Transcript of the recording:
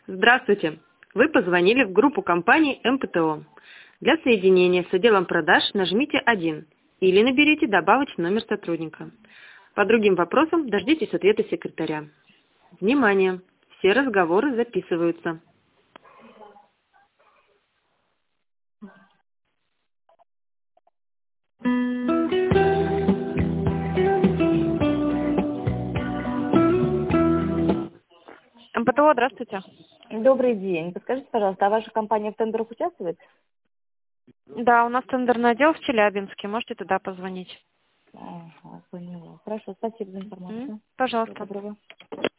Здравствуйте! Вы позвонили в группу компании МПТО. Для соединения с отделом продаж нажмите 1 или наберите добавочный номер сотрудника. По другим вопросам дождитесь ответа секретаря. Внимание! Все разговоры записываются. МПТО, здравствуйте. Добрый день. Подскажите, пожалуйста, а ваша компания в тендерах участвует? Да, у нас тендерный отдел в Челябинске. Можете туда позвонить. Ага, поняла. Хорошо, спасибо за информацию. Всего Пожалуйста. доброго.